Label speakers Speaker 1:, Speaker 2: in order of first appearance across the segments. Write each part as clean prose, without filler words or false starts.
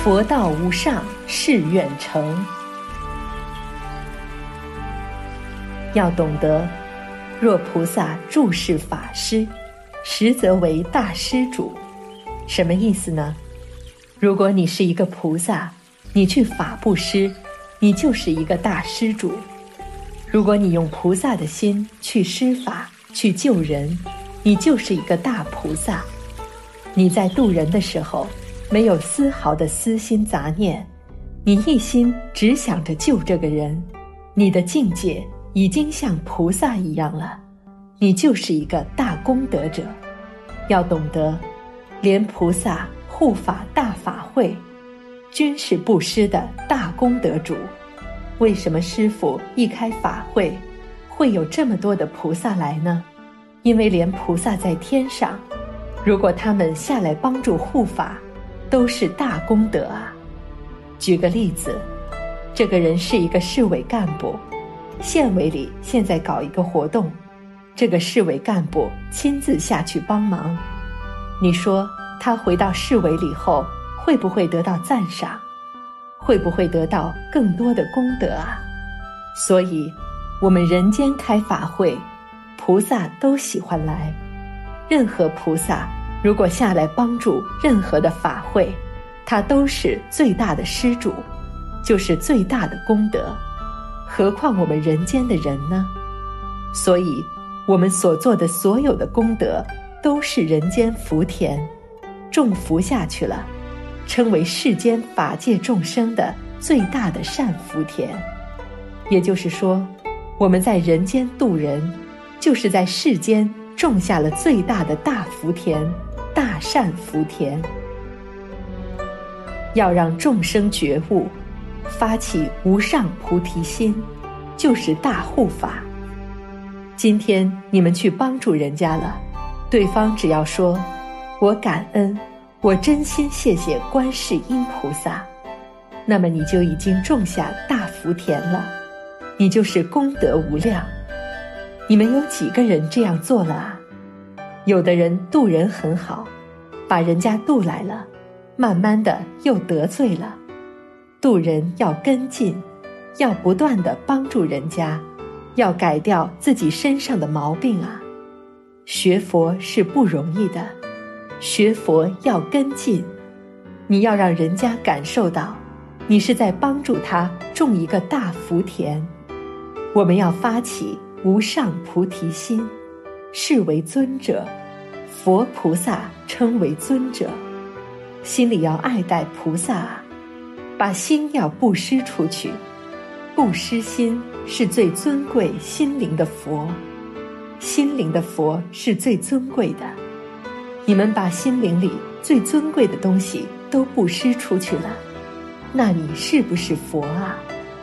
Speaker 1: 佛道无上，誓愿成。要懂得，若菩萨注释法师，实则为大施主。什么意思呢？如果你是一个菩萨，你去法布施，你就是一个大施主。如果你用菩萨的心去施法，去救人，你就是一个大菩萨。你在度人的时候，没有丝毫的私心杂念，你一心只想着救这个人，你的境界已经像菩萨一样了，你就是一个大功德者。要懂得，连菩萨护法大法会均是布施的大功德主。为什么师父一开法会会有这么多的菩萨来呢？因为连菩萨在天上，如果他们下来帮助护法，都是大功德啊。举个例子，这个人是一个市委干部，县委里现在搞一个活动，这个市委干部亲自下去帮忙，你说他回到市委里后会不会得到赞赏？会不会得到更多的功德啊？所以我们人间开法会，菩萨都喜欢来。任何菩萨如果下来帮助任何的法会，他都是最大的施主，就是最大的功德。何况我们人间的人呢？所以我们所做的所有的功德都是人间福田，种福下去了，称为世间法界众生的最大的善福田。也就是说，我们在人间度人，就是在世间种下了最大的大福田，大善福田。要让众生觉悟，发起无上菩提心，就是大护法。今天你们去帮助人家了，对方只要说我感恩，我真心谢谢观世音菩萨，那么你就已经种下大福田了，你就是功德无量。你们有几个人这样做了啊？有的人度人很好，把人家度来了，慢慢的又得罪了。度人要跟进，要不断的帮助人家，要改掉自己身上的毛病啊。学佛是不容易的，学佛要跟进，你要让人家感受到你是在帮助他种一个大福田。我们要发起无上菩提心，视为尊者，佛菩萨称为尊者，心里要爱戴菩萨啊，把心要布施出去。布施心是最尊贵心灵的佛，心灵的佛是最尊贵的。你们把心灵里最尊贵的东西都布施出去了，那你是不是佛啊？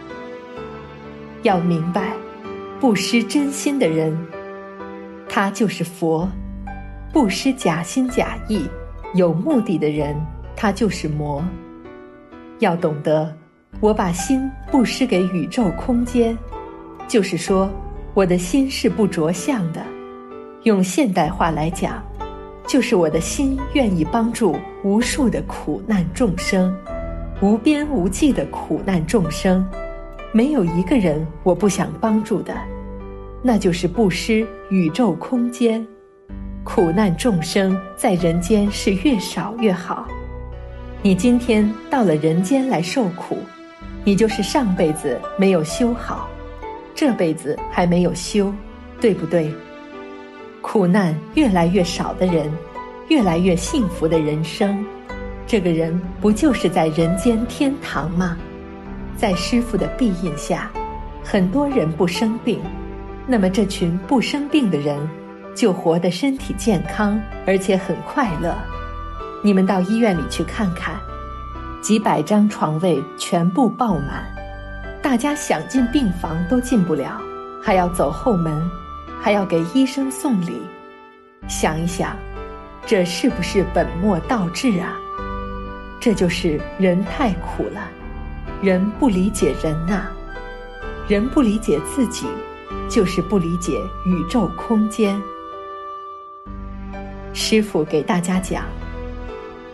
Speaker 1: 要明白，布施真心的人，他就是佛；布施假心假意、有目的的人，他就是魔。要懂得，我把心布施给宇宙空间，就是说，我的心是不着相的。用现代话来讲，就是我的心愿意帮助无数的苦难众生，无边无际的苦难众生，没有一个人我不想帮助的，那就是布施宇宙空间。苦难众生在人间是越少越好。你今天到了人间来受苦，你就是上辈子没有修好，这辈子还没有修，对不对？苦难越来越少的人，越来越幸福的人生，这个人不就是在人间天堂吗？在师父的庇荫下，很多人不生病，那么这群不生病的人就活得身体健康，而且很快乐。你们到医院里去看看，几百张床位全部爆满，大家想进病房都进不了，还要走后门，还要给医生送礼。想一想，这是不是本末倒置啊？这就是人太苦了，人不理解人啊，人不理解自己，就是不理解宇宙空间。师父给大家讲，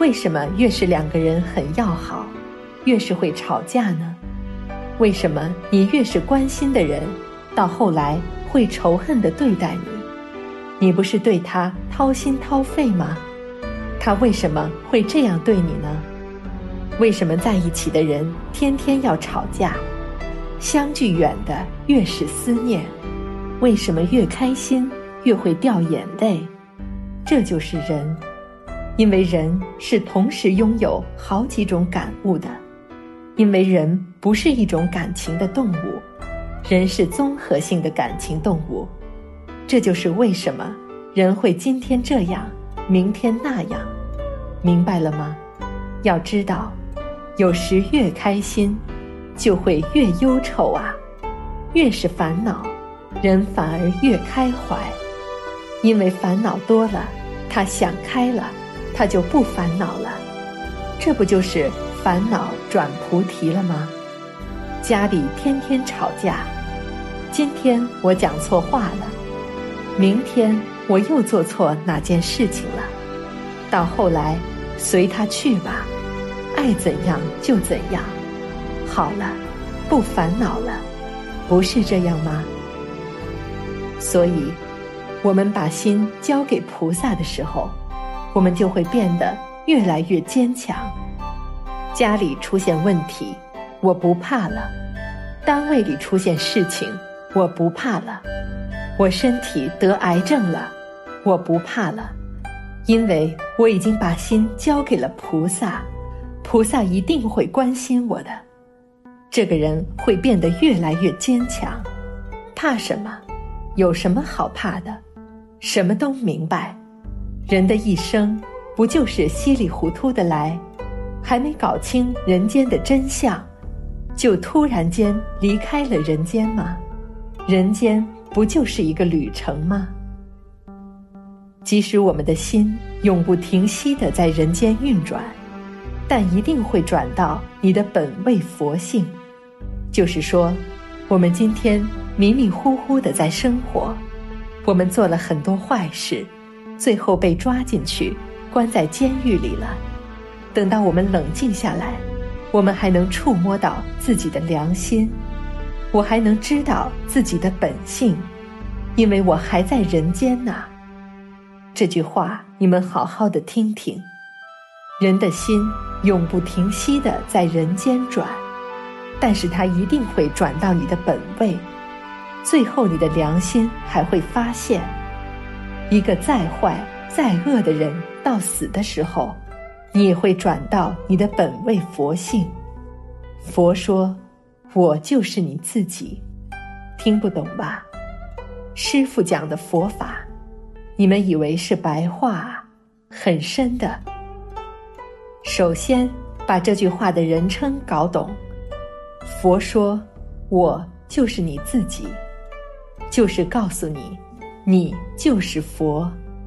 Speaker 1: 为什么越是两个人很要好，越是会吵架呢？为什么你越是关心的人，到后来会仇恨地对待你？你不是对他掏心掏肺吗？他为什么会这样对你呢？为什么在一起的人天天要吵架？相距远的越是思念，为什么越开心越会掉眼泪？这就是人，因为人是同时拥有好几种感悟的，因为人不是一种感情的动物，人是综合性的感情动物。这就是为什么人会今天这样，明天那样，明白了吗？要知道，有时越开心，就会越忧愁啊，越是烦恼，人反而越开怀。因为烦恼多了，他想开了，他就不烦恼了。这不就是烦恼转菩提了吗？家里天天吵架，今天我讲错话了，明天我又做错哪件事情了，到后来随他去吧，爱怎样就怎样，好了，不烦恼了，不是这样吗？所以我们把心交给菩萨的时候，我们就会变得越来越坚强。家里出现问题，我不怕了；单位里出现事情，我不怕了；我身体得癌症了，我不怕了，因为我已经把心交给了菩萨，菩萨一定会关心我的。这个人会变得越来越坚强。怕什么？有什么好怕的？什么都明白。人的一生不就是稀里糊涂的来，还没搞清人间的真相，就突然间离开了人间吗？人间不就是一个旅程吗？即使我们的心永不停息地在人间运转，但一定会转到你的本位佛性。就是说，我们今天迷迷糊糊地在生活，我们做了很多坏事，最后被抓进去，关在监狱里了。等到我们冷静下来，我们还能触摸到自己的良心，我还能知道自己的本性，因为我还在人间呐。这句话你们好好的听听。人的心永不停息地在人间转，但是它一定会转到你的本位，最后你的良心还会发现，一个再坏再恶的人到死的时候，你也会转到你的本位佛性。佛说，我就是你自己。听不懂吧？师父讲的佛法，你们以为是白话啊，很深的。首先把这句话的人称搞懂。佛说，我就是你自己，就是告诉你，你就是佛。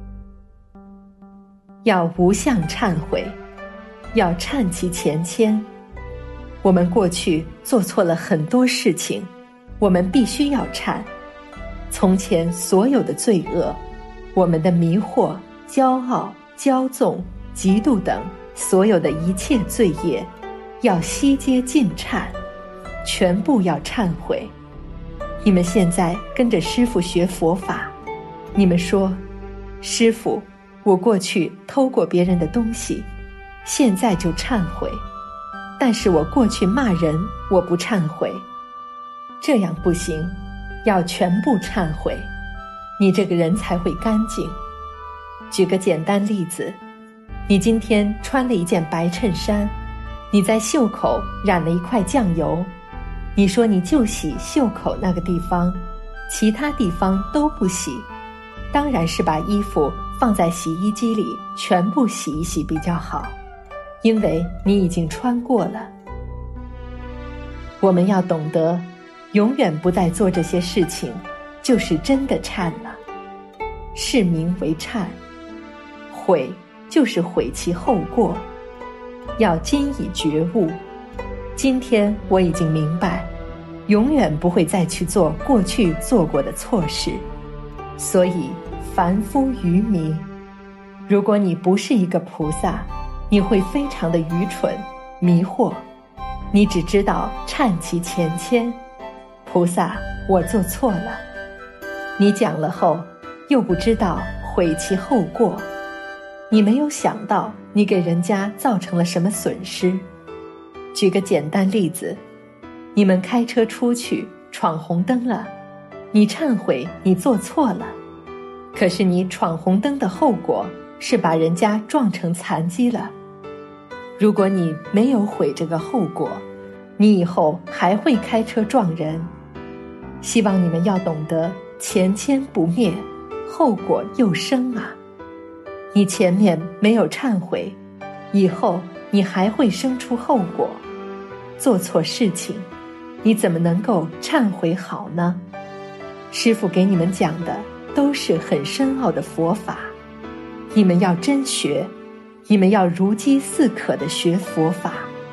Speaker 1: 要无相忏悔，要忏其前愆。我们过去做错了很多事情，我们必须要忏。从前所有的罪恶，我们的迷惑、骄傲、骄纵、嫉妒等所有的一切罪业，要悉皆尽忏，全部要忏悔。你们现在跟着师父学佛法，你们说，师父，我过去偷过别人的东西，现在就忏悔，但是我过去骂人，我不忏悔。这样不行，要全部忏悔，你这个人才会干净。举个简单例子，你今天穿了一件白衬衫，你在袖口染了一块酱油，你说你就洗袖口那个地方，其他地方都不洗，当然是把衣服放在洗衣机里全部洗一洗比较好，因为你已经穿过了。我们要懂得，永远不再做这些事情，就是真的忏了。是名为忏，悔就是悔其后过。要今已觉悟，今天我已经明白，永远不会再去做过去做过的错事。所以凡夫愚迷，如果你不是一个菩萨， 你会非常的愚蠢、迷惑，你只知道忏其前愆，菩萨，我做错了。你讲了后，又不知道悔其后过，你没有想到你给人家造成了什么损失。举个简单例子，你们开车出去闯红灯了，你忏悔你做错了，可是你闯红灯的后果是把人家撞成残疾了。如果你没有悔这个后果，你以后还会开车撞人。希望你们要懂得前愆不灭，后果又生啊！你前面没有忏悔，以后你还会生出后果。做错事情，你怎么能够忏悔好呢？师父给你们讲的都是很深奥的佛法，你们要真学，你们要如饥似渴地学佛法。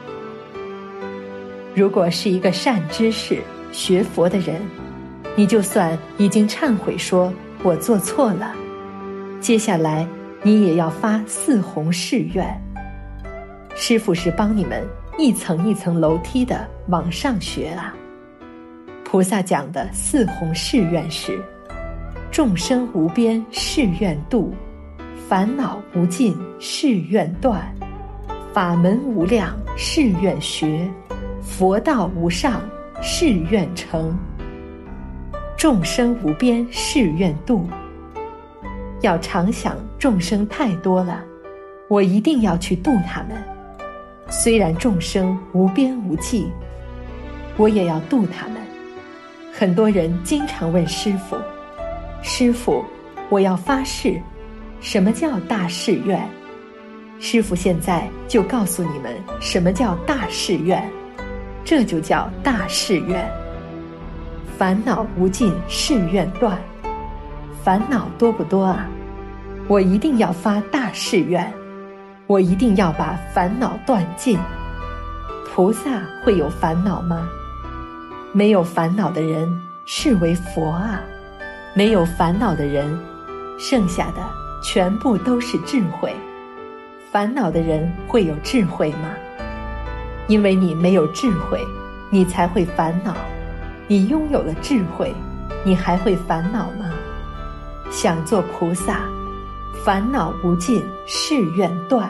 Speaker 1: 如果是一个善知识学佛的人，你就算已经忏悔说我做错了，接下来你也要发四弘誓愿。师父是帮你们一层一层楼梯的往上学啊。菩萨讲的四弘誓愿是：众生无边誓愿度，烦恼无尽誓愿断，法门无量誓愿学，佛道无上誓愿成。众生无边誓愿度，要常想众生太多了，我一定要去度他们。虽然众生无边无际，我也要度他们。很多人经常问师父，师父，我要发誓，什么叫大誓愿？师父现在就告诉你们什么叫大誓愿，这就叫大誓愿。烦恼无尽誓愿断，烦恼多不多啊？我一定要发大誓愿，我一定要把烦恼断尽。菩萨会有烦恼吗？没有烦恼的人是为佛啊，没有烦恼的人，剩下的全部都是智慧。烦恼的人会有智慧吗？因为你没有智慧，你才会烦恼。你拥有了智慧，你还会烦恼吗？想做菩萨，烦恼无尽誓愿断，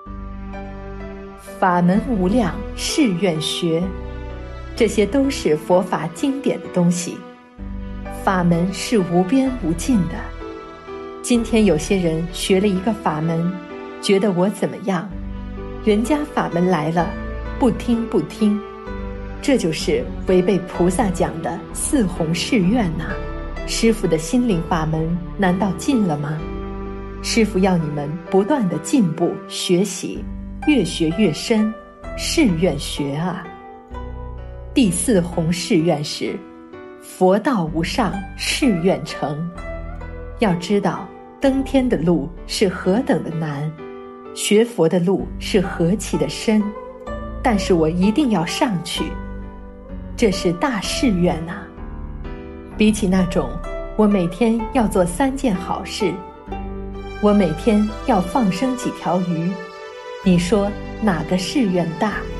Speaker 1: 法门无量誓愿学，这些都是佛法经典的东西。法门是无边无尽的。今天有些人学了一个法门，觉得我怎么样，人家法门来了，不听不听，这就是违背菩萨讲的四弘誓愿呐。师父的心灵法门难道尽了吗？师父要你们不断的进步学习，越学越深，誓愿学啊。第四弘誓愿是佛道无上誓愿成。要知道登天的路是何等的难，学佛的路是何其的深，但是我一定要上去，这是大誓愿啊。比起那种我每天要做3件好事，我每天要放生几条鱼，你说哪个誓愿大？